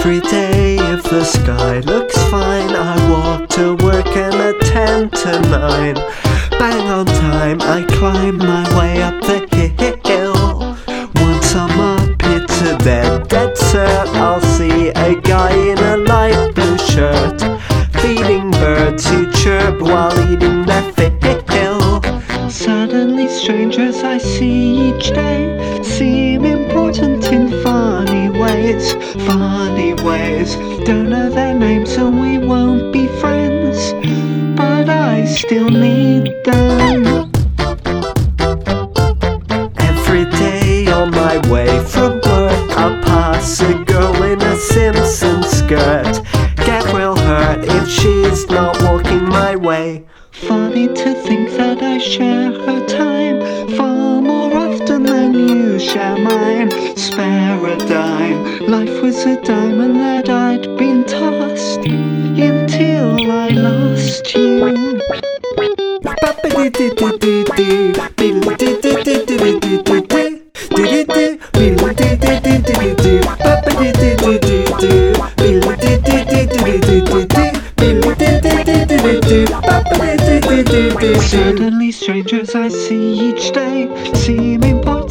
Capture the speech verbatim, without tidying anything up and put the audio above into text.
Every day if the sky looks fine, I walk to work in a ten to nine. Bang on time, I climb my way up the hill. Once I'm up, it's a dead, dead cert. I'll see a guy in a light blue shirt, feeding birds who chirp while eating their fill. Suddenly strangers I see each day seem important in funny ways, funny ways. Don't know their names so we won't be friends, but I still need them. Every day on my way from work, I'll pass a girl in a Simpson skirt. Get real hurt if she's not walking my way. Funny to think that I share her time far more often than you share mine. Spare a dime, life was a diamond that I'd been tossed until I lost you. Suddenly strangers I see each day seem important